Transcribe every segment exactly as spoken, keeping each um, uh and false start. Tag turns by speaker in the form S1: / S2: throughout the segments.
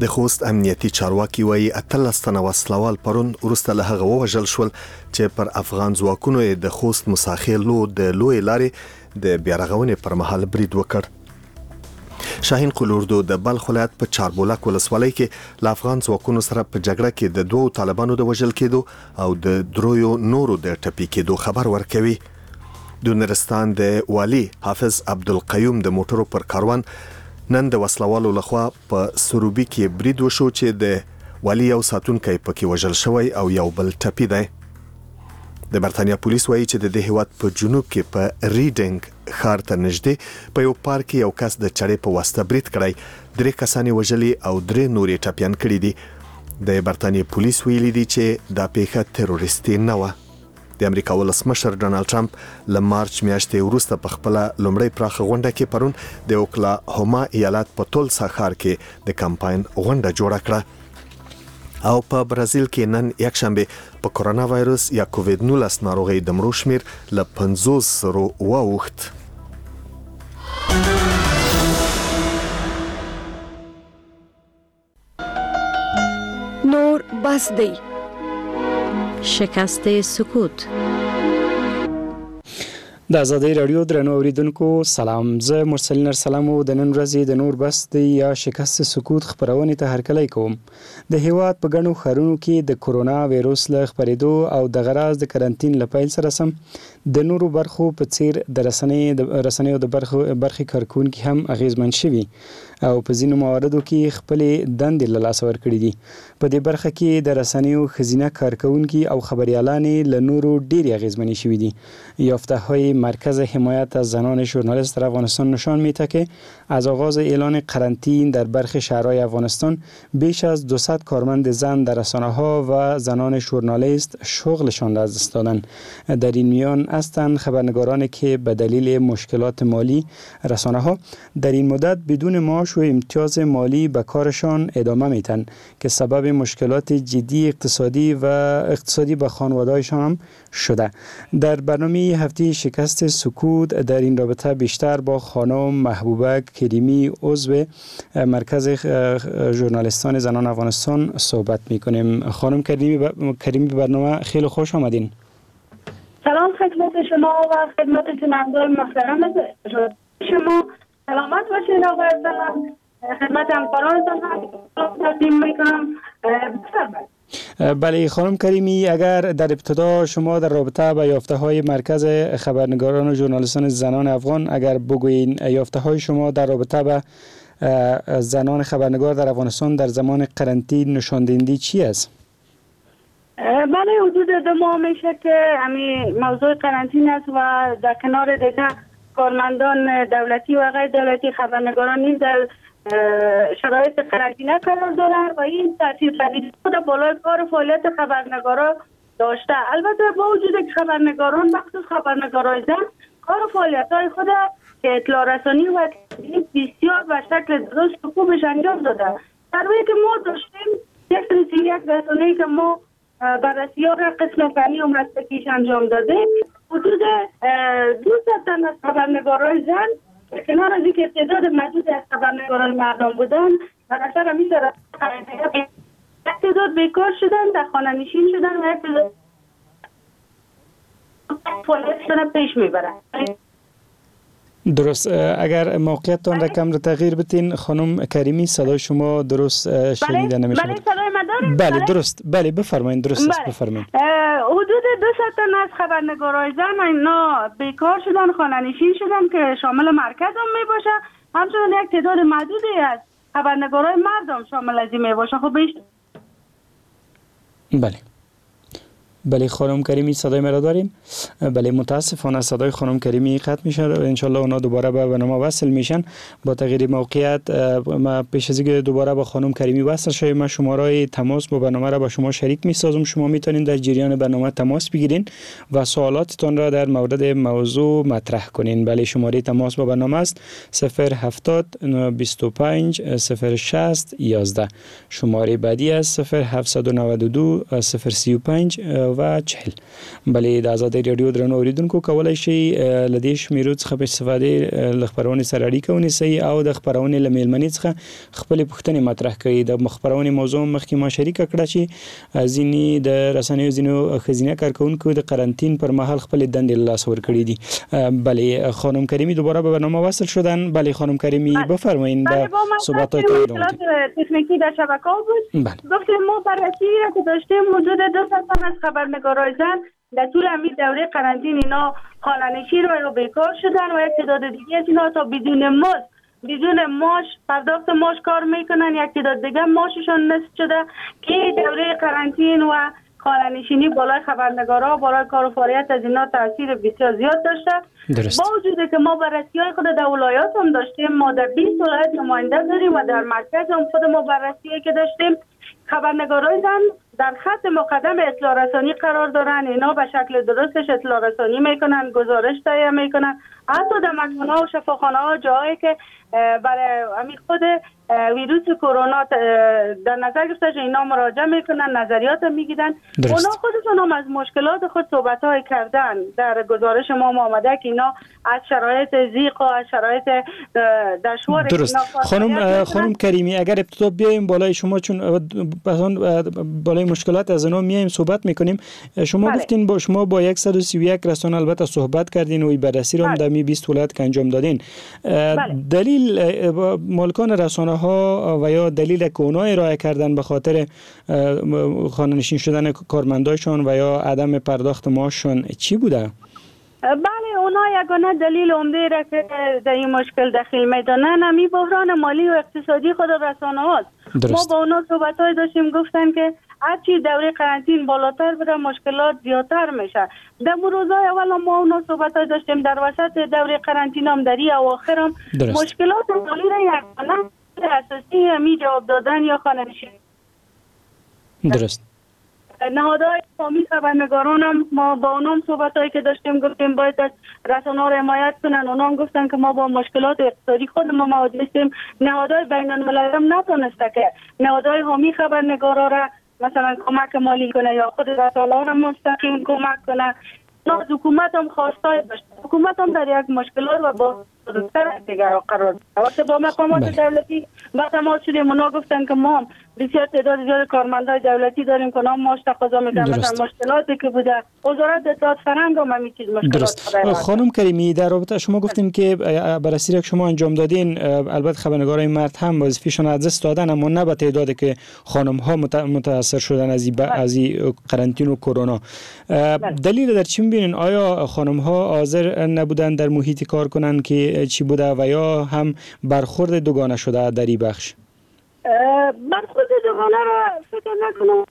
S1: د خوست امنیتي چارواکي وایي اتلس تنه وسلوال پرون وروسته له هغه ووژل شول چې پر افغان ځواکونو د خوست مساخیلو د لوی لارې د بیارغونې پر مهال برید وکړ. شاهین قلوردو د بلخ ولایت په چاربولک ولسوالۍ کې له افغان ځواکونو سره په جګړه کې د دوو طالبانو د وژل کېدو او د درویو نورو د ټپي کېدو خبر ورکوي. د نورستان د والی حافظ عبدالقیوم د موټرو پر کاروان نن د وسلوالو لخوا په سروبي کې برید وشو چې د والی یو ساتونکی پکې وژل شوی او یو بل ټپي دی. د برتانیا پولیس وایي چې د دې هیواد په جنوب کې په ریډینګ ښار ته نږدې په یو پارک کې یو کس د چړې په واسطه برید کړی، درې کسان وژلي او درې نورې ټپیان کړي دي. د برتانیا پولیس ویلي دي چې دا پیښه تروریستي نه وه. د امریکا ولسمشر ډانلډ ټرمپ له مارچ میاشتې وروسته په خپل لومړی پراخه غونډه کې پرون د اوکلاهوما ایالت په تولسا ښار کې د کمپاین غونډه جوړه کړه. او په برازیل کې نن یکشنبه په کرونا وایرس یا کووید نولس ناروغي د مړو شمیر له پنځوس زرو واوښت.
S2: نور بس دی.
S3: شکست سکوت.
S4: د آزادۍ رادیو درنو اوریدونکو سلام، زه مرسلین ارسلام او د نن ورځې د نور بس دی یا شکست سکوت خبرونه ته هرکلی کوم. د هیواد په ګڼو ښارونو کې د کورونا وایرس له خپرېدو او د غراز د کرنټین لپیل سره سم د نورو برخو په څیر د رسنۍ د رسنۍ او د برخو برخي کارکونکو هم اغیزمن شوي او په ځینو مواردو کې خپل دندې له لاسه ورکړي دي. په دې برخه کې د رسنیو خزینه کارکونکو او خبريالان له نورو ډیر اغیزمن شوي دي. یافته های مرکز حمایت از زنان ژورنالیست در افغانستان نشان میده که از آغاز اعلان قرنطین در برخی شهرهای افغانستان بیش از دویست کارمند زن در رسانه‌ها و زنان ژورنالیست شغلشان را از دست دادند. در این میان هستند خبرنگارانی که به دلیل مشکلات مالی رسانه‌ها در این مدت بدون معاش و امتیاز مالی به کارشان ادامه میدن که سبب مشکلات جدی اقتصادی و اقتصادی به خانواده‌هایشان هم شده. در برنامه هفته شکست سکوت در این رابطه بیشتر با خانم محبوبه کریمی عضو مرکز ژورنالیستان زنان افغانستان صحبت میکنیم. خانم کریمی ب... کریمی برنامه خیلی خوش آمدین.
S5: سلام خدمت شما و خدمت شنوندگان محترم شما. سلامت باشید آقای عزیزم. خدمت همکارانتان هم تقدیم میکنم.
S4: بله خانم کریمی، اگر در ابتدا شما در رابطه با یافته های مرکز خبرنگاران و ژورنالیستان زنان افغان اگر بگویین یافته های شما در رابطه با زنان خبرنگار در افغانستان در زمان قرنطین نشان دهنده چی است؟
S5: بله حدود دو ماه میشه که همین موضوع قرنطین است و در کنار دیگه کارمندان دولتی و غیر دولتی خبرنگاران نیز در شرایط قرنطینه قرار دارند و این تاثیر پذیری خود بالای کار فعالیت خبرنگاران داشته. البته با وجود که خبرنگاران بخصوص خبرنگاران زن کار و فعالیت‌های خود که اطلاع رسانی و بسیار به شکل درست و خوبش انجام داده. در واقع که ما داشتیم یک رسیه یک رسانه‌ای که ما بررسی ها قسم فنی و مسلکیش انجام داده، حدود دویست تن از خبرنگاران زن کنار از اینکه تعداد محدود از خبرنگاران مردان بودن و اثر همین در یک تعداد بیکار شدن، در خانه نشین شدن و یک تعداد فعالیتشان پیش میبرن.
S4: درست. اگر موقعیتتان را کم رو تغییر بتین خانم کریمی، صدای شما درست شنیده نمیشه.
S5: بله صدای من داریم؟
S4: بله درست. بله بفرمایید. درست است بفرمایید.
S5: حدود دویست تن از خبرنگارای زن اینا بیکار شدن، خانه نشین شدن که شامل مرکز هم میباشه، همچنین یک تعداد محدودی از خبرنگارای مردم شامل از این میباشه. خب بیشتر.
S4: بله. بله خانم کریمی صدای مرا داریم. بله متاسفانه صدای خانم کریمی قطع میشه. ان شاء الله اونا دوباره به برنامه وصل میشن. با تغییر موقعیت ما پیش از اینکه دوباره با خانم کریمی وصل شویم ما شماره تماس با برنامه را با شما شریک میسازم. شما میتونید در جریان برنامه تماس بگیرین و سوالاتتان را در مورد موضوع مطرح کنین. بله شماره تماس با برنامه است صفر هفتاد بیست و پنج صفر شصت یازده. شماره بعدی است صفر هفتصد و نود و دو صفر سی و پنج و چهل. بله د آزادۍ رادیو درنو اوریدونکو کولای شي لدې شمیرو څخه په استفاده ل خبرونه سره اړیکه ونیسي او د خبرونه ل میلمنې څخه خپل پوښتنې مطرح کړي. د خبرونه موضوع مخکې ما شریک کړه چې ځینی د رسنیو ځینو خزینه کارکونکو د قرنطین پر مهال خپل دندې له لاس ورکړي دي. بله خانم کریمی دوباره به برنامه وصل شدن. بله خانم کریمی بفرمایید با صحبت‌های
S5: تکنیکی در شبکه بود. گفتیم ما بررسی را که داشتیم حدود دو صد از خبرنگارای زن در طول همین دوره قرنطین اینا خانه‌نشین و بیکار شدن و یک تعداد دیگه از اینا تا بدون مزد بدون معاش پرداخت معاش کار میکنن. یک تعداد دیگه معاششون نصف شده که دوره قرنطین و خانه‌نشینی بالای خبرنگارا بالای کار و فعالیت از اینا تاثیر بسیار زیاد داشته.
S4: درست.
S5: با وجودی که ما بررسی‌های خود در ولایات هم داشتیم، ما در بیست ولایت نماینده داریم و در مرکز هم خود ما بررسی‌ای که داشتیم، خبرنگارای زن در خط مقدم اطلاع رسانی قرار دارن. اینا به شکل درستش اطلاع رسانی میکنن، گزارش تهیه میکنن، حتی در مکان‌ها و شفاخانه‌ها جایی که برای همین خود ویروس کرونا در نظر گرفته اینا مراجعه میکنن، نظریات میگیرن. اونا خودشون هم از مشکلات خود صحبت‌های کردن. در گزارش ما آمده که اینا از شرایط ضیق و از شرایط دشوار
S4: درست. خانم خانم کریمی اگر ابتدا بیایم بالای شما، چون بالای مشکلات از اونا میایم صحبت میکنیم. شما بله. گفتین با شما با صد و سی و یک رسانه البته صحبت کردین و بررسی رو هم در می بیست ولایت که انجام دادین. بله. دلیل مالکان رسانه ها و یا دلیل که اونا ارائه کردن به خاطر خانه‌نشین شدن کارمندایشان و یا عدم پرداخت معاششان چی بوده؟
S5: بله، اونا یگانه دلیل عمده را که در این مشکل دخیل میدانن همین بحران مالی و اقتصادی خود رسانه هاست. ما با اونا صحبت‌های داشتیم، گفتن که هرچی دوره قرنطین بالاتر بره مشکلات زیادتر میشه. در روزهای اول ما اونا صحبت‌های داشتیم، در وسط دوره قرنطین هم در این اواخر هم مشکلات مالی را یگانه اساسی همین جواب دادن یا خانه‌نشین.
S4: درست.
S5: نهادهای حامی خبرنگاران هم ما با اونم صحبتایی که داشتیم گفتیم باید از رسانه‌ها را حمایت کنن. اونم گفتن که ما با مشکلات اقتصادی خود ما مواجه هستیم. نهادهای بین‌المللی هم نتونسته که نهادهای حامی خبرنگارا را مثلا کمک مالی کنه یا خود رسانه‌ها را مستقیم کمک کنه. نه حکومت هم خواستای داشت. حکومت هم در یک مشکلات و با دکتر دیگر قرار داد. وقتی با مقامات دولتی با تماس شدیم اونا گفتن که ما بسیار تعداد زیاد کارمندای دولتی داریم که نام ماش تقاضا میکنن. مثلا مشکلاتی که بوده وزارت اطلاعات فرهنگ هم همین چیز مشکلات.
S4: خانم کریمی در رابطه شما گفتیم که بررسی که شما انجام دادین، البته خبرنگارای مرد هم وظیفه‌شون از دست دادن، اما نه به تعدادی که خانم ها متاثر شدن از این از این قرنطین و کرونا. دلیل در چی می‌بینین؟ آیا خانم ها حاضر نبودن در محیط کار کنن که چی بوده و یا هم برخورد دوگانه شده در این بخش؟
S5: برخورد دوگانه را فکر نکنم.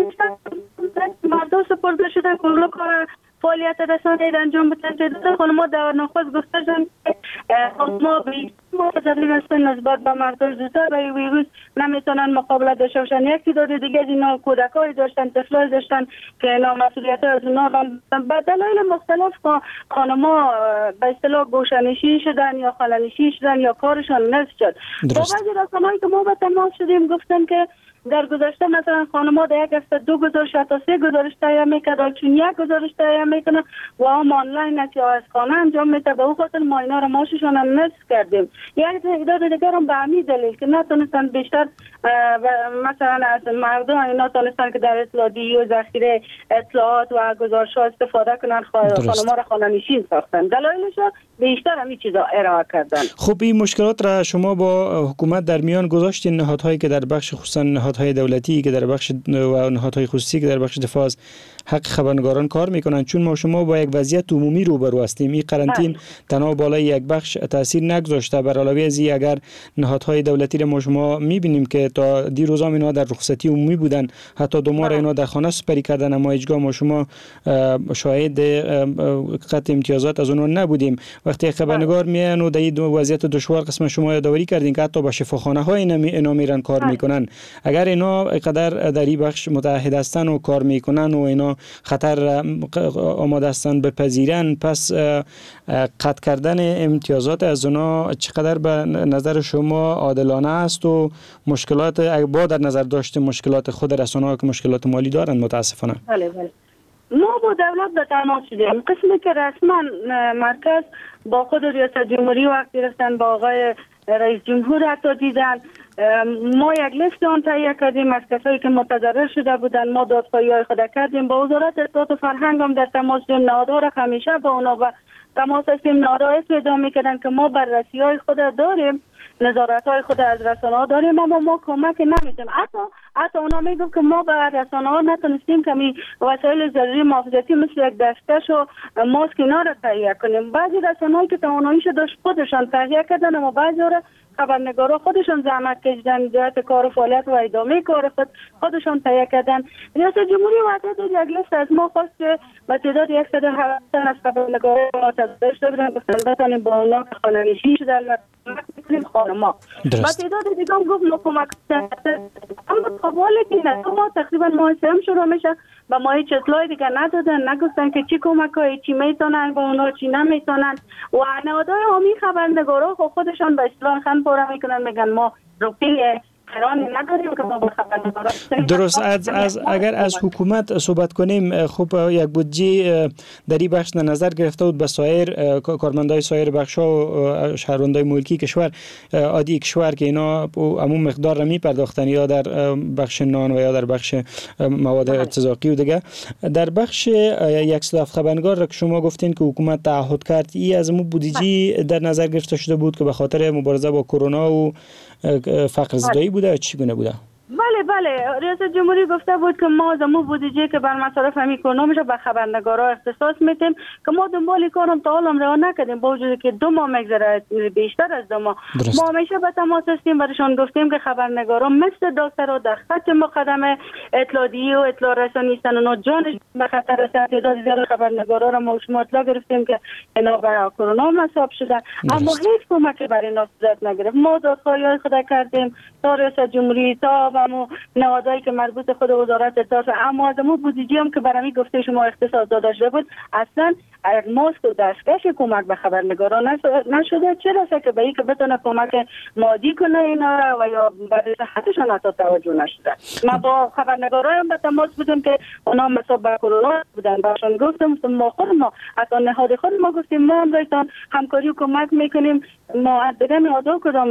S5: مردم سپرده شده کل کار فعالیت رسانه‌ای را انجام بدن. تعداد خانم‌ها در نخست گفته شدند که خانم‌ها بی‌مقصدی هستند نسبت به مردم زودتر به ویروس نمیتونن مقابله داشته باشن. یک تعداد دیگه از اینا کودکایی داشتن، طفلای داشتن که اینا مسئولیت از اونا به دلایل مختلف خانم‌ها به اصطلاح گوشه‌نشین شدن یا خاله‌نشین شدن یا کارشان نصف شد. با بعضی رسانه‌هایی که ما به تماس شدیم گفتن که در گذشته مثلا خانم‌ها در یک هفته دو گزارش تا سه گزارش تهیه می‌کردن، چون یک گزارش تهیه می‌کنن و هم آنلاین است یا از خانه انجام می‌ده. به اون خاطر ما اینا رو معاششون هم نصف کردیم. یک تعداد دیگر هم به همین دلیل که نتونستن بیشتر مثلا از مردم اینا تونستن که در اطلاعی و ذخیره اطلاعات و گزارش‌ها استفاده کنن، خانم‌ها رو خانه‌نشین ساختن. دلایلش بیشتر همین چیزا ارائه کردن.
S4: خب این مشکلات را شما با حکومت در میان گذاشتین، نهادهایی که در بخش خصوصا نهادهای دولتی که در بخش و نهادهای خصوصی که در بخش دفاع از حق خبرنگاران کار میکنن، چون ما شما با یک وضعیت عمومی روبرو هستیم. این قرنطین تنها بالای یک بخش تاثیر نگذاشته، بر علاوه از این اگر نهادهای دولتی را ما شما میبینیم که تا دیروز هم اینا در رخصتی عمومی بودن، حتی دو ماه اینا در خانه سپری کردن، اما هیچگاه ما شما شاهد قطع امتیازات از اونها نبودیم. وقتی خبرنگار میان و در این وضعیت دشوار قسم شما یادآوری کردین که حتی با شفاخانه های اینا میرن کار میکنن. اگر اینا قدر در این بخش متحد هستن و کار میکنن و اینا خطر آماده هستن بپذیرن، پس قطع کردن امتیازات از اونا چقدر به نظر شما عادلانه است و مشکلات با در نظر داشته مشکلات خود رسانه‌ها که مشکلات مالی دارن متاسفانه؟
S5: بله بله ما با دولت به تماس شدیم. قسمی که رسما مرکز با خود ریاست جمهوری وقت گرفتن، با آقای رئیس جمهور حتی دیدن، ما یک لیست آن تهیه کردیم از کسایی که متضرر شده بودن. ما دادخواهی های خود کردیم، با وزارت اطلاعات و فرهنگ هم در تماس شدیم. نهادها همیشه با اونا و تماس هستیم. نهادها ادعا میکردن که ما بررسی های خود داریم، نظارت های خود از رسانه ها داریم، اما ما کمک نمیتیم. حتی حتی اونا میگن که ما به رسانه ها نتونستیم که می وسایل ضروری محافظتی مثل یک دستکش و ماسک اینا را تهیه کنیم. بعضی رسانه هایی که تواناییش داشت خودشان تهیه کردن، اما بعضی را خبرنگارا خودشون زحمت کشیدن، جهت کار و فعالیت و ادامه کار خود خودشون تهیه کردن. ریاست جمهوری وقت یک لیست از ما خواست که به تعداد صد و هفت تن از خبرنگارا ما تضرر شده بودن، گفتن بتونیم با اونا که خانه‌نشین شدن و کمک میکنیم خانما. با تعداد دیگه هم گفت ما کمک کنیم، اما قباله که نه. ما تقریبا ماه سوم شروع میشه و ما هیچ اطلاعی دیگه ندادن، نگفتن که چی کمک های چی میتونن با اونا چی نمیتونن. و نهادهای حامی خبرنگارا خودشان به اصطلاح خند پاره میکنن، میگن ما روپیه نداریم که ما خبرنگارا.
S4: درست. از, از اگر از حکومت صحبت کنیم، خب یک بودجه در این بخش نظر گرفته بود به سایر کارمندای سایر بخش‌ها و شهروندای ملکی کشور عادی کشور که اینا عموم مقدار را میپرداختن، یا در بخش نان و یا در بخش مواد ارتزاقی و دیگه. در بخش صد و هفت خبرنگار را که شما گفتین که حکومت تعهد کرد، این از مو بودجه در نظر گرفته شده بود که به خاطر مبارزه با کرونا و فقر زدایی بوده، چگونه بوده؟
S5: بله بله، ریاست جمهوری گفته بود که ما زمو بودجه که بر مصارف همی کرونا میشه به خبرنگارا اختصاص میتیم که ما دنبال کارم تا حالا راه نکردیم، با وجودی که دو ماه میگذره، بیشتر از دو ماه. ما همیشه به تماس هستیم، برشان گفتیم که خبرنگارا مثل دکترها در خط مقدمه اطلاعی و اطلاع رسانی هستن، اونا جانش به خطر است. تعداد زیاد خبرنگارا را ما شما اطلاع گرفتیم که اینا برای کرونا مصاب شدن، اما هیچ کمکی برای اینا صورت نگرفت. ما دادخواهی خود کردیم تا ریاست جمهوری، تا و نهادهایی که مربوط خود وزارت اطلاعات، اما از ما بودجه هم که برای گفته شما اختصاص داده شده بود، اصلا ماسک و دستکش کمک به خبرنگاران نشده. چرا که به این که بتونه کمک مادی کنه اینا و یا برای صحتشان حتی توجه نشده. ما با خبرنگاران هم به تماس بودیم که اونا مصاب به کرونا بودن، برشان گفتم ما خود ما حتی نهاد خود ما گفتیم ما هم رایتان همکاری و کمک میکنیم. ما دیگه نهادها کدام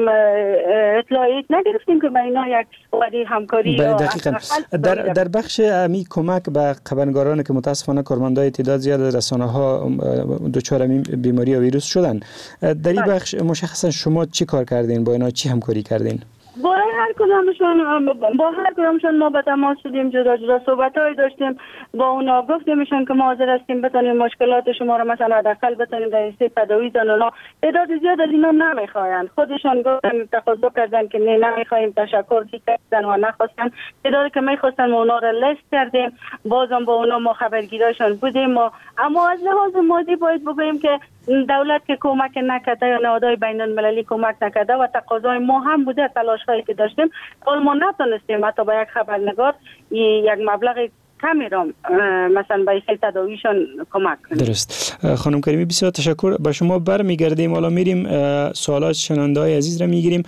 S5: اطلاعیت نگرفتیم که به اینا یک وعده همکاری.
S4: بله دقیقاً. در در بخش امی کمک به خبرنگاران که متاسفانه کارمندای تعداد زیاد از رسانه‌ها دچار امی بیماری و ویروس شدن، در این بخش مشخصا شما چی کار کردین؟ با اینا چی همکاری کردین؟
S5: با هر کدامشون با هر کدامشون ما به تماس شدیم، جدا جدا صحبت‌های داشتیم با اونا، گفتیمشون که ما حاضر هستیم بتونیم مشکلات شما رو مثلا حداقل بتونیم در حصه تداوی دن. اونا تعداد زیاد از اینا نمیخواین، خودشون گفتن تقاضا کردن که نه نمیخوایم، تشکر کردن و نخواستن. تعدادی که میخواستن ما اونا رو لیست کردیم، بازم با اونا ما خبرگیراشون بودیم. ما اما از لحاظ مادی باید بگوییم که دولت که کمک نکرده یا نهادهای بین المللی کمک نکرده و تقاضای ما هم بوده، تلاش هایی که داشتیم، اول ما نتونستیم حتی به یک خبرنگار یک مبلغ کمی را مثلا به این تداویشان کمک کنیم.
S4: درست. خانم کریمی بسیار تشکر. به شما برمیگردیم، حالا میریم سوالات شنونده‌های عزیز را میگیریم.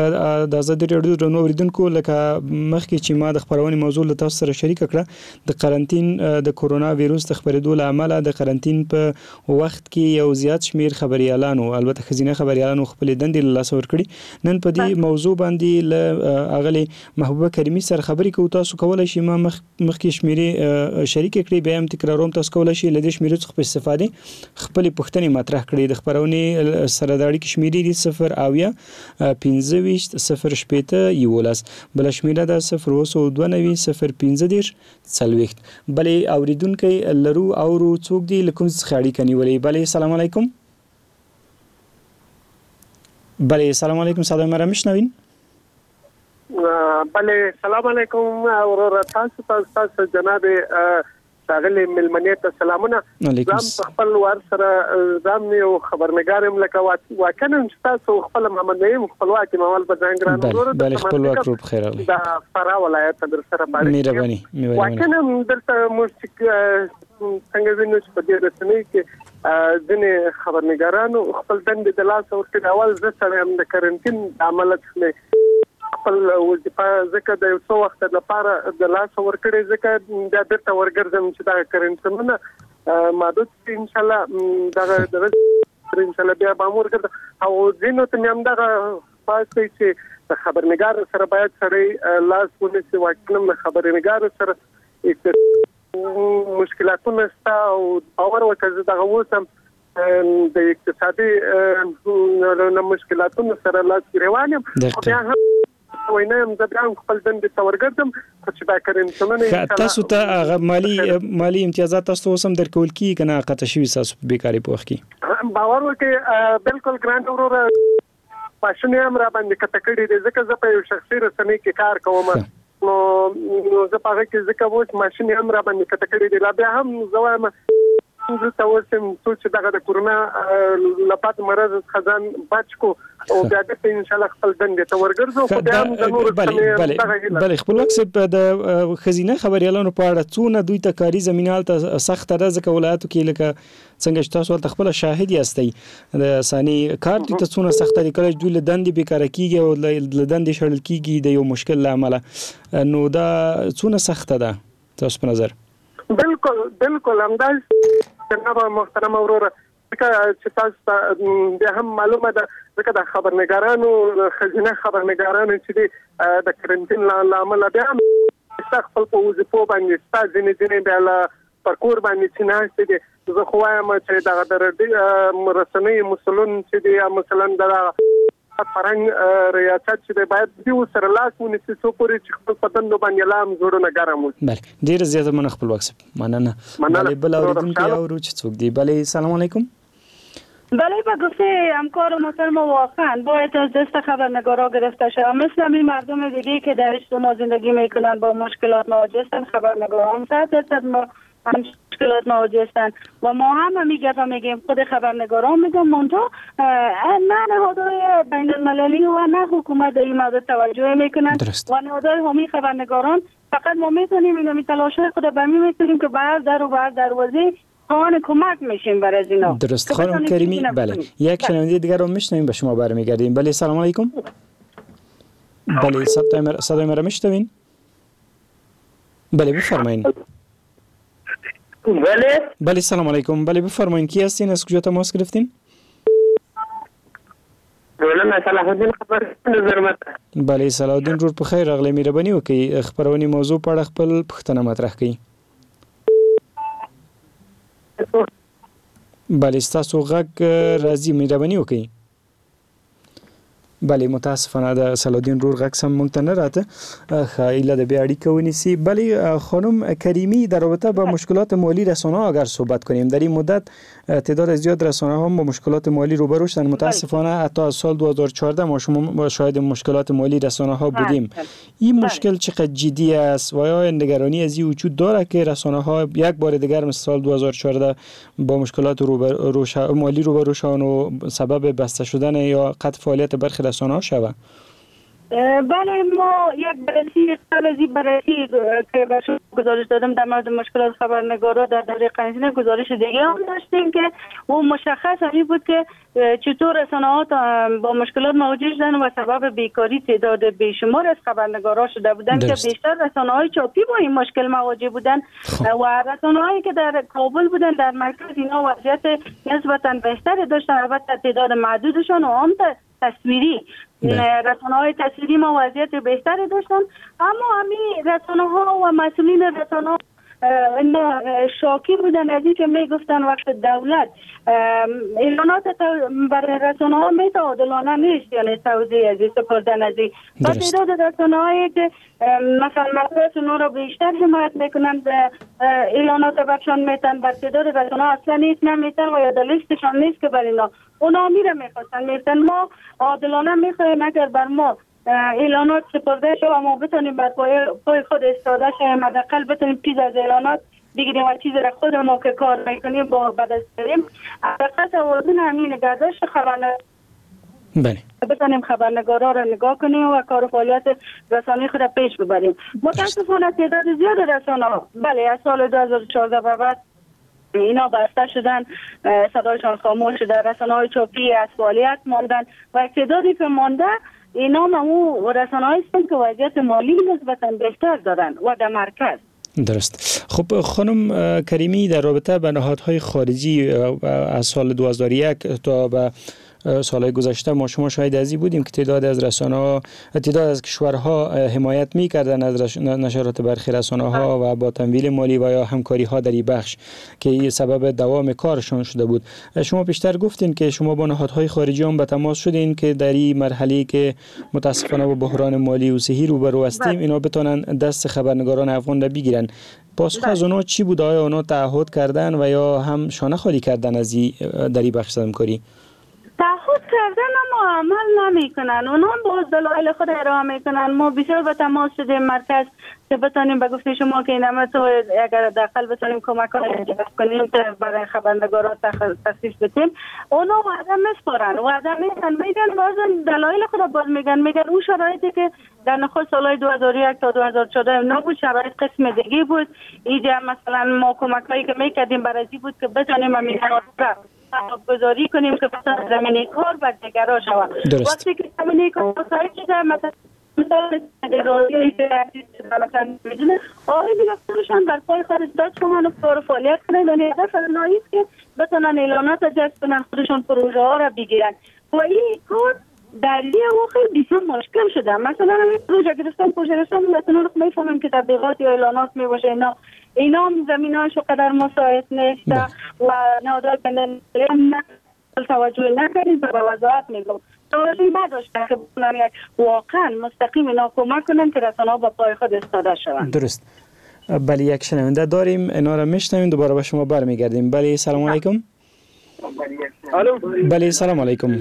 S4: د آزادي رادیو درنو اوریدونکو لکه مخکې چې ما د خبرونې موضوع له تاسو سره شریک کړه، د قرنټین د کورونا وایروس د خبرېدو له امله د قرنټین په وخت کې یو زیات شمیر خبريالانو، البته خزینه خبريالانو خپل دندې له لاس ورکړي. نن په دې موضوع باندې له اغلی محبوبه کریمی سره خبرې کوو. تاسو کولای شئ ما مخ مخکې شمیرې شریک کړئ، بیا هم تکراروم. تاسو کولای شئ له دې شمیرو څخه په استفاده خپل پوښتنې مطرح کړئ. د خبرونې سره د اړیکې شمیرې دي صفر اویا پنځه ویشت صفر شپېته یولس، بل شمیره ده صفر اوه سوه دوه نوي صفر پنځه دېرش څلوېښت. بلې اوریدونکي لرو او څوک دي له کوم څخه اړیکه نیولې؟ بلې السلام علیکم. بله سلام علیکم، صدای ما را میشنوین؟
S3: بله سلام علیکم ورور تاسو تاسو جناب ښاغلي ملمنې ته سلامونه. زم خپل ور سره زم یو خبرنګارم لکه واکنه تاسو خپل محمد نعیم خپلواکي مول په ځانګړنه ورور
S4: بله خپلواک روپ خیر الله
S3: دا فرا ولایت در سره باندې
S4: مهرباني مهرباني
S3: واکنه دلته موسیق څنګه وینو چې په دې رسنۍ کې ځینې خبرنګارانو خپل دندې د لاس ورکړي. اول زه سره هم د کرنټین عمل څخه خپل وظیفه ځکه د یو څو وخت لپاره د لاس ورکړې ځکه د بیرته ورګرځم چې دا کرنټونه محدود ان شاء الله دا د ان شاء الله بیا به ورګرځم او ځینو ته هم دا پاتې چې د خبرنګار سره باید سره لاس ونیسي واکمن خبرنګار سره مشکلاتونه ستا او باور وکړه دا اوسم د اقتصادي مشکلاتونو سره لاس روانم او بیا هم وینم زه بیا خپل دندې ته ورګرځم چې دا کرنټونه
S4: تاسو ته هغه مالی مالی امتیازات تاسو اوسم درکول کی کنه قطع شوی تاسو په بیکاری په وخت کې
S3: باور وکړئ بالکل ګرانټ ورور پښنه هم را باندې کته کړی دی ځکه زه په یو شخصي رسنۍ کې کار کوم نو زه په هغه کې ځکه وځ ماشين هم را باندې کته کړی دی لا بیا هم زه وایم زه تاسو ته چې دغه د کورونا لپاره مرز خزان بچ کو او بیا د ان شاء الله خپل دندې ته ورګرځو خو بیا هم د نور
S4: بله بله خپل وخت د خزینه خبريالانو په اړه څونه دوی ته کاری زمينال ته سخت راځي ولایتو کې لکه څنګه چې تاسو ته خپل شاهد یاستئ د ثاني کار ته څونه سخت دي کله دوی له دندې بیکاره کیږي او له دندې شړل کیږي د یو مشکل لامل نو دا څونه سخت ده تاسو په نظر
S3: بالکل بالکل همداز جناب محترم اورور چې تاسو به هم معلومه ده ځکه د خبرنګارانو خزینه خبرنګارانو چې د کرنټین لامل بیا خپل په وظیفو باندې ستاسو ځینې ځینې بیا پر کور باندې چې ناشته دي زه خو وایم چې دغه د رسنۍ مسلون چې دی مثلا د فرنګ ریاست چې باید دی سره لاس ونیسي څو پورې چې خپل پدن نو باندې لام جوړونه ګرام وي
S4: بله ډیر زیاته من خپل وخت مننه بله بل اوریدونکو او روچ څوک دی بله سلام علیکم
S5: بله با گفته همکار محترم واقعا باید از دست خبرنگارا گرفته شد مثل همین مردم دیگه که در اجتماع زندگی میکنن با مشکلات مواجه هستن خبرنگارا هم صد درصد ما هم مشکلات مواجه هستن و ما هم همی گفت میگیم خود خبرنگاران میگم منتها نه نهادهای بین المللی و نه حکومت در این مورد توجه میکنن و نهادهای حامی خبرنگاران فقط ما میتونیم اینو تلاش خود برمی میتونیم که بر در و بر دروازه خواهان کمک میشیم برای از اینا
S4: درست خانم کریمی بله یک شنونده دیگر رو میشنویم به شما برمیگردیم بله سلام علیکم بله صدای مرا میشنوین بله بفرمایید
S3: بله
S4: بله سلام علیکم بله بفرمایید کی هستین از کجا تماس گرفتین
S3: مولانا صلاح الدین خبر نظر
S4: بله صلاح الدین جوړ په خیر اغلی مهرباني وکي خبرونی موضوع په اړه خپل پوښتنه مطرح کړئ بله ستاسو غږ راځي مهرباني وکي بله متاسفانه د سلودین رور غږ سم مونږ ته نه راته خایله د بیا اړیکه ونیسي بله خانم کریمی در رابطه با مشکلات مالی رسانه ها اگر صحبت کنیم در این مدت تعداد زیاد رسانه ها با مشکلات مالی روبرو شدن متاسفانه حتی از سال دو هزار و چهارده ما شما شاهد مشکلات مالی رسانه ها بودیم این مشکل چقدر جدی است و آیا نگرانی از این وجود داره که رسانه ها یک بار دیگر مثل سال دو هزار و چهارده با مشکلات روبرو مالی روبرو شدن و سبب بسته شدن یا قطع فعالیت برخی رسانه ها شوه؟
S5: بله ما یک بررسی قبلی بررسی که به شما گزارش دادم در مورد مشکلات خبرنگارا در دوره قرنطینه گزارش دیگه هم داشتیم که اون مشخص همی بود که چطور رسانه‌ها با مشکلات مواجه شدن و سبب بیکاری تعداد بیشمار از خبرنگارا شده بودن که بیشتر رسانه‌های چاپی با این مشکل مواجه بودن و رسانه‌هایی که در کابل بودن در مرکز اینا وضعیت نسبتاً بهتری داشتن البته تعداد معدودشان و هم تصویری رسانه‌های تصویری ما وضعیت بهتری داشتن اما همین رسانه‌ها و مسئولین رسانه‌ها شاکی بودن از اینکه میگفتن وقت دولت اعلانات برای رسانه‌ها متعادلانه نیست یعنی توزیع از سپردن از این و تعداد رسانه‌هایی که مثلا مطبوعات اونها رو بیشتر حمایت میکنن اعلانات برشان میتن بر تعداد رسانه‌ها اصلا نیست نمیتن و یا در لیستشان نیست که بر اینا اونا میره میخواستن میفتن ما عادلانه میخوایم اگر بر ما اعلانات سپرده شو و ما بتونیم بر پای, پای خود استاده شویم حداقل بتونیم چیز از اعلانات بگیریم و چیز را خود ما که کار میکنیم با بدست بریم حداقل توازن همین نگهداشت خبرنگار
S4: بله
S5: بتونیم خبرنگارا را نگاه کنیم و کار و فعالیت رسانه‌ای خود را پیش ببریم متاسفانه تعداد زیاد رسانه‌ها بله از سال دو هزار و چهارده به بعد اینا بسته شدن صدایشان خاموش شده رسانه‌های چاپی از فعالیت ماندن و تعدادی که مانده اینا ممو رسانه‌ای هستند که وضعیت مالی نسبتاً بهتر دارن و در مرکز.
S4: درست. خب خانم کریمی، در رابطه با نهادهای خارجی از سال دو هزار و یک تا به سالهای گذشته ما شما شاهد ازی بودیم که تعداد از رسانه‌ها، تعداد از کشورها حمایت می‌کردند از نشرات برخی رسانه‌ها و با تمویل مالی و یا همکاری‌ها در این بخش که این سبب دوام کارشان شده بود. شما پیشتر گفتین که شما با نهادهای خارجی هم به تماس شدین که در این مرحله که متاسفانه با بحران مالی و صحی روبرو هستیم اینا بتونن دست خبرنگاران افغان را بگیرن. پاسخ از اونا چی بود؟ آیا اونا تعهد کردن و یا هم شانه خالی کردن از این در این بخش همکاری؟
S5: تعهد کردن اما عمل نمی کنن. اونا با دلایل خود ارائه میکنن. ما بسیار به تماس شدیم مرکز که بتونیم به گفته شما که اینم تو اگر داخل بتونیم کمک کنیم که برای خبرنگاران تخصیص بدیم، اونا وعده میسپارن، وعده میدن، میگن بازم دلایل خود باز میگن میگن اون شرایطی که در نخست سالهای دو هزار و یک تا دو هزار و چهارده نبود، شرایط قسم دیگه بود. اینجا مثلا ما کمکایی که میکردیم برای این بود که بتونیم میگن گذاری کنیم که مثلا زمینه کار بر دیگرها شود. وقتی که زمینه کار مساعد شده مثلا مثلا دیگرایی که مثلا میدونه آقای دیگه خودشان در پای خود داد شما کار فعالیت کنند و هدف از نایست که بتونن اعلانات را جذب کنن، خودشان پروژه ها را بگیرن و این کار در یه خیلی بسیار مشکل شده. مثلا همین پروژه گرفتن پروژه گرفتن مثلا رو میفهمم که تبلیغات یا اعلانات میباشه اینا اینا زمینه‌اش قدر مساعد نیست و نهادهای بین‌المللی توجه نکردیم و به وضاحت میگم توجه نداشتن که بتونن یک واقعا مستقیم اینا کمک کنن که رسانه‌ها با پای خود ایستاده شوند.
S4: درست. بله، یک شنونده داریم، اینا رو میشنویم، دوباره به شما برمیگردیم. بله سلام علیکم.
S3: الو.
S4: بله سلام علیکم.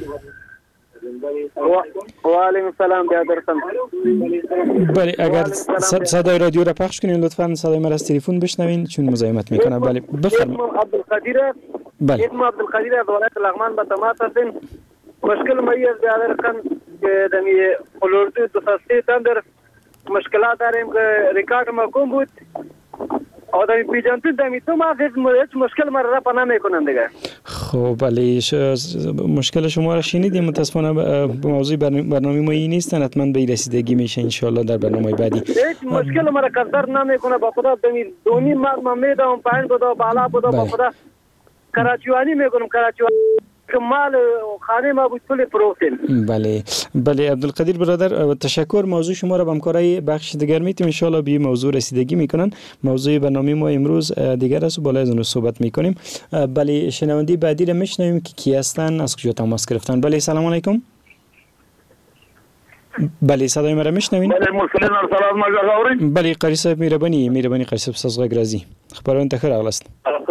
S3: و علیکم السلام برادرم.
S4: بله اگر صدای رادیو را پخش کنین لطفاً صدای مرا از تلفن بشنوین چون مزاحمت میکنه. بله بفرمایید.
S3: اسم عبدالقدیر.
S4: بله.
S3: اسم عبدالقدیر از ولایت لغمان به تماس هستیم. مشکل مایی از برادرم که دمی اولوردو دو سه تندر مشکلات داریم که ریکارد مکم بود. او دمی پیجانتون دمی تو ما هیچ مشکل ما را پناه میکنن دیگه.
S4: خب بله مشکل شما را شنیدیم. متاسفانه به موضوع برنامه ما این نیستن، حتما به رسیدگی میشه ان شاء الله در برنامه بعدی.
S3: هیچ مشکل ما را قدر نمیکنه با خدا دمی دونی ما ما میدم پایین بودا بالا بودا با خدا کراچیوانی میکنم کراچیوانی کمال خانه ما بود کل پروفیل.
S4: بله بله عبدالقدیر برادر تشکر. موضوع شما را به همکارای بخش دیگر میتیم ان شاء الله به موضوع رسیدگی میکنن. موضوع برنامه ما امروز دیگر است و بالای از اون صحبت میکنیم. بله شنونده بعدی را میشنویم که کی هستن، از کجا تماس گرفتن. بله سلام علیکم. بله صدای مرا میشنوین؟
S6: بله مسلمان سلام مجازاوری.
S4: بله قاری صاحب مهربانی مهربانی قاری صاحب ساز غرازی خبرون ته خیر اغلاست.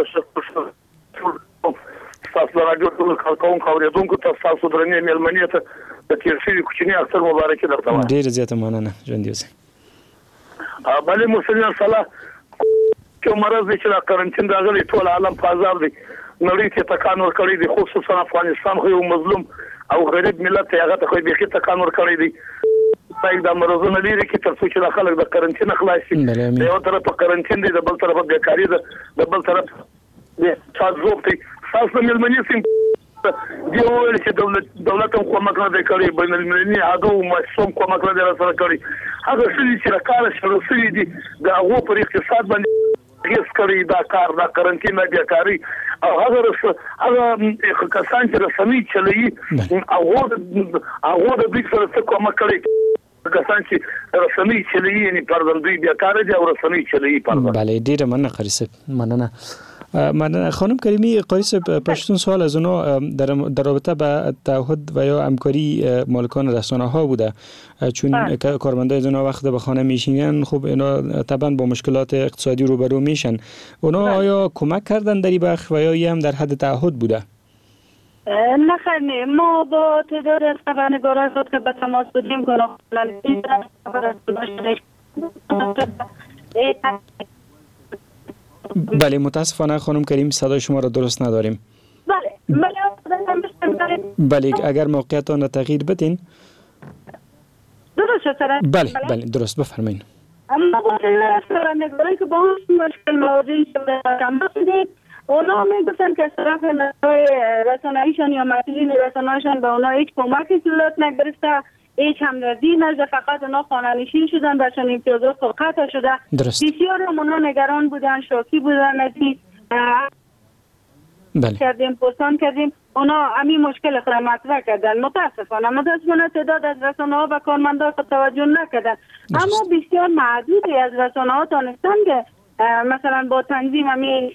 S6: تاسو راډیو ټول کارکون کوریدونکو تاسو درنې ملمنې ته د تیر شوي کوچنی اکثر مبارکي درته وایم.
S4: ډیر زیاته مننه ژوند اوسئ.
S6: بله مسلمان صلاح کوم مرض چې لا کارنټین راغلی ټول عالم په عذاب دی. نړۍ ته تکان ور کړی دی، خصوصا افغانستان خو یو مظلوم او غریب ملت هغه ته خو به کې تکان ور کړی دی. پای د مرزونه لري کې تر څو چې خلک د کارنټین خلاصي. یو طرف په کارنټین دی، د بل طرف د بیکاری دی، د بل طرف د تاسو ته تاسو ملمنې سیم دی ویل چې دولت دولت هم کومک نه کوي، بین المللي عادو مؤسسوم کومک نه سره کوي. هغه څه چې راکاره شروع شوی دي د هغه پر اقتصاد باندې هیڅ کوي دا کار دا کارنټین دی کاری او هغه هغه کسان چې رسمي چلی هغه هغه د دې سره کومک کوي کسان چې رسمي چلی یعنی پردم دوی بیا کار دی او رسمي چلی پردم.
S4: بله ډیره مننه قاری صاحب مننه. من خانم کریمی قاری صاحب پشتون سوال از اونا در در رابطه با تعهد و یا همکاری مالکان رسانه ها بوده، چون کارمندای از اونا وقت به خانه میشینن خب اینا طبعا با مشکلات اقتصادی روبرو میشن. اونا آیا کمک کردن در این بخش و یا هم در حد تعهد بوده؟
S5: نه خیلی ما با تعداد از خبرنگاران خود که به تماس بودیم کنم
S4: بله متاسفانه خانم کریم صدای شما را درست نداریم.
S5: بله
S4: بله اگر موقعیتان را تغییر بدین.
S5: درست شد.
S4: بله بله درست بفرمایید.
S5: اما خبرنگاران که با هم مشکل مواجه شدید اونا میگفتن که از طرف رسانه‌ایشان یا مسئولین رسانه‌ایشان به اونا هیچ کمکی صورت نگرفته، هیچ همدردی نشده، فقط اونا خانه‌نشین شدن و چون امتیازات قطع شده. بسیار اونا نگران بودن، شوکی بودن از این
S4: بله.
S5: کردیم پستان کردیم، اونا همین مشکل خود مطرح کردن. متاسفانه متاسفانه تعداد از رسانه‌ها و کارمندان خود توجه نکردن، اما بسیار معدودی از رسانه‌ها دانستن که مثلا با تنظیم همین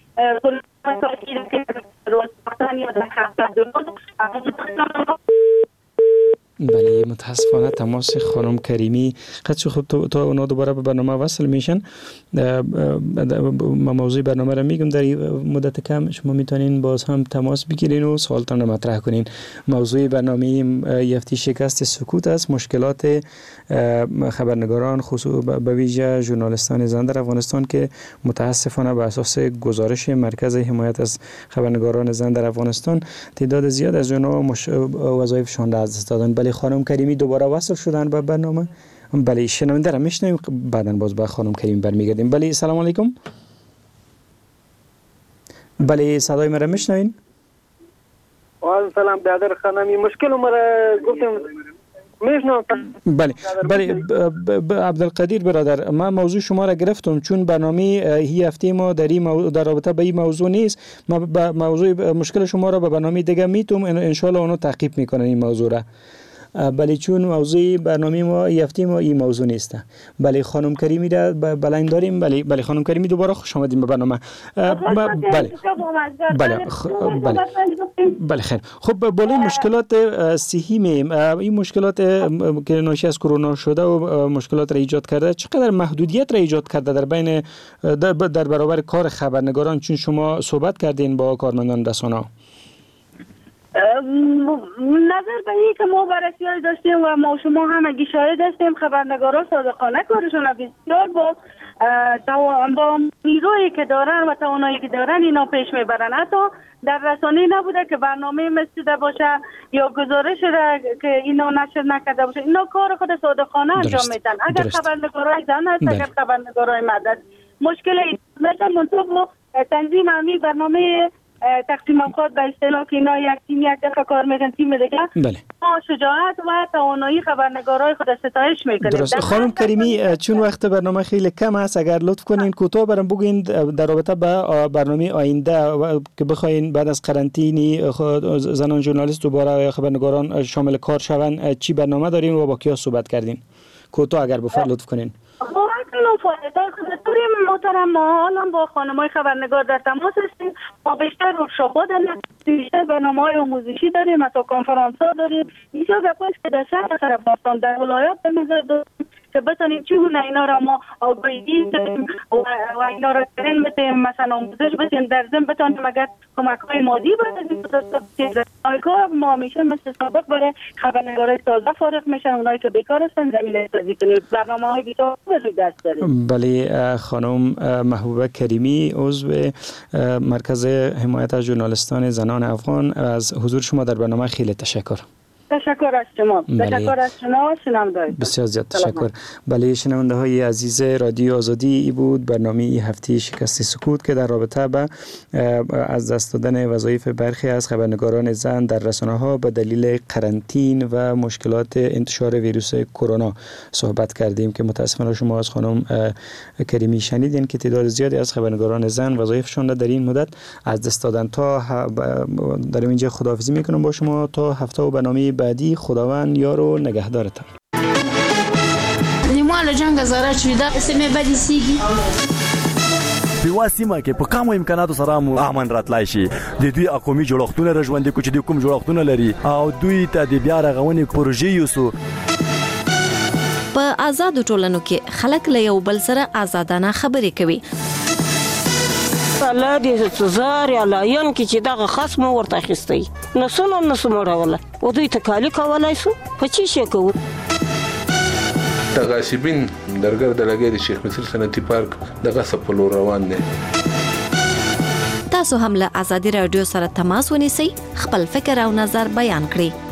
S4: بله متاسفانه تماس خانم کریمی قد خب تا, تا اونا دوباره به برنامه وصل میشن. ما موضوع برنامه را میگم در مدت کم شما میتونین باز هم تماس بگیرین و سوالتان را مطرح کنین. موضوع برنامه یفتی شکست سکوت است، مشکلات خبرنگاران خصوص به ویژه ژورنالیستان زن در افغانستان که متاسفانه بر اساس گزارش مرکز حمایت از خبرنگاران زن در افغانستان تعداد زیاد از اونها مش... وظایفشان را از دست دادن. بله خانم کریمی دوباره وصل شدن به برنامه. بله شنونده را میشنویم، بعداً باز به خانم کریمی برمیگردیم. بله سلام علیکم. بله صدای مرا میشنوین؟
S3: و سلام برادر خانمی، مشکل مرا گفتم میشنوم.
S4: بله بله عبدالقدیر برادر، من موضوع شما را گرفتم چون برنامه هی هفته ما در این مو... در رابطه به این موضوع نیست. ما با موضوع مشکل شما را به برنامه دیگه میتونم ان شاء الله اونو تعقیب میکنن این موضوع را. بله چون موضوع برنامه ما هی هفته ما این موضوع نیست. بله خانم کریمی را بلاین داریم. بله بله خانم کریمی دوباره خوش آمدید به برنامه. بله بله بله بله خیر. خب بالای مشکلات صحی می این مشکلات که ناشی از کرونا شده و مشکلات را ایجاد کرده چقدر محدودیت را ایجاد کرده در بین در برابر کار خبرنگاران، چون شما صحبت کردین با کارمندان رسانه؟
S5: نظر به این که ما بررسی داشتیم و ما شما هم اگه شاهد هستیم، خبرنگاران صادقانه کارشون بسیار با با نیرویی که دارن و توانایی که دارن اینا پیش میبرن. حتی در رسانه نبوده که برنامه مسیده باشه یا گزارش را که اینا نشر نکرده باشه، اینا کار خود صادقانه انجام میدن. اگر خبرنگارای زن هست، اگر خبرنگارای مرد، مشکل مثلا منطقه تنظیم همین برنامه تقسیم اوقات به اصطلاح که اینا یک تیم یک دفعه کار میکنن، تیم دیگه
S4: بله.
S5: ما شجاعت و توانایی خبرنگارای خود ستایش میکنیم.
S4: درست. خانم کریمی چون وقت برنامه خیلی کم است، اگر لطف کنین کوتاه برام بگین در رابطه با برنامه آینده که بخواین بعد از قرنطینه زنان ژورنالیست دوباره خبرنگاران شامل کار شوند، چی برنامه دارین و با کیا صحبت کردین؟ کوتاه اگر بفرمایید لطف کنین.
S5: ما اصلا فعالیت‌های خودتوری محترم ما حالا با خانم‌های خبرنگار در تماس هستیم. ما بیشتر ورکشاپ‌ها داریم، بیشتر برنامه‌های آموزشی داریم، حتی کنفرانس‌ها داریم. اینجا گپایی که در شهر طرفداران در ولایات به نظر داریم که بتونیم چگونه اینا را ما آگاهی بدیم و اینا را ترین بدیم، مثلا آموزش بدیم، در ضمن بتونیم اگر کمک‌های مادی بدیم. آیکار ما همیشه مثل سابق برای خبرنگارای تازه فارغ میشن، اونایی که بیکار هستن زمینه سازی کنیم، برنامه‌های بیشتر به دست داریم.
S4: بله خانم محبوبه کریمی عضو مرکز حمایت از ژورنالیستان زنان افغان، از حضور شما در برنامه خیلی تشکر.
S5: تشکر از شما. تشکر از شما شنونده.
S4: بسیار زیاد تشکر. بله شنونده های عزیز رادیو آزادی، ای بود برنامه هفته شکست سکوت که در رابطه با از دست دادن وظایف برخی از خبرنگاران زن در رسانه‌ها به دلیل قرنطینه و مشکلات انتشار ویروس کرونا صحبت کردیم که متاسفانه شما از خانم کریمی شنیدین که تعداد زیادی از خبرنگاران زن وظایفشان را در این مدت از دست دادن. تا در اینجا خداحافظی میکنم با شما تا هفته و برنامه بعدی. خداوند یار و نگهدارتان.
S7: نیمال جنگ زاره چیده اسمه بدی سیگی
S8: په واسمه کې په کومو امکاناتو سره مو امن راتلای شي. د دوی اقومي جوړښتونه رژوندې کو چې د کوم جوړښتونه لري او دوی ته د بیا رغونې پروژې یوسو.
S9: په آزادو ټولنو کې خلک له یو بل سره آزادانه خبرې کوي.
S10: الله دې سزار یا لاین کې چې دغه خصم ورته اخیستی نسونه نسمړوله او دوی ته کالی کولای شو په چی شي کوو.
S11: تغاسبین درګر د لګری شیخ مصر صنعتي پارک دغه سپلو روان دي.
S9: تاسو هم له آزادي رادیو سره تماس ونیسئ، خپل فکر او نظر بیان کړئ.